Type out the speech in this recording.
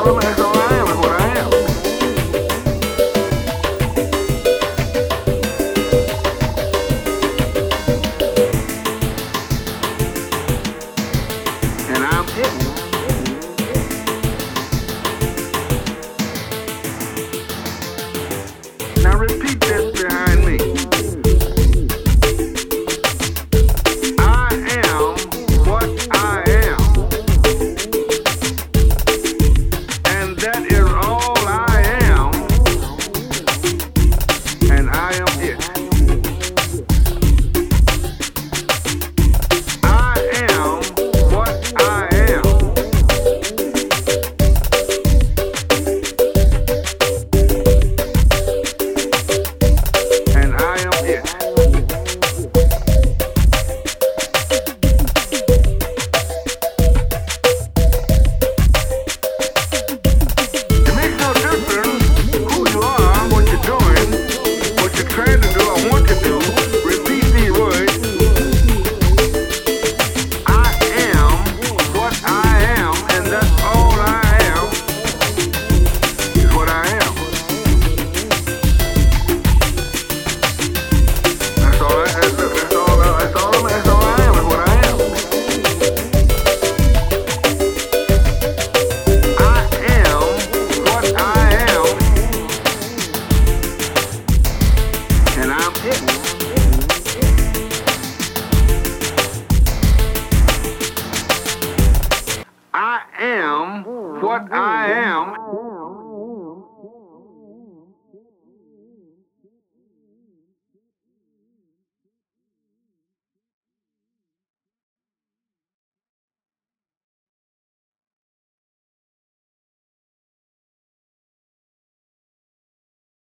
that's all I am, is what I am. And I'm it. Now repeat this behind me. I am what I am. And that is all I am. And I am it. I am what I am. And I am it. It makes no difference who you are, what you're doing, what you're trying to do, or want to do. Repeat these words. I am what I am, and that's all I am, is what I am. That's all I am, is what I am. I am what I am, and I'm it. I am what I am.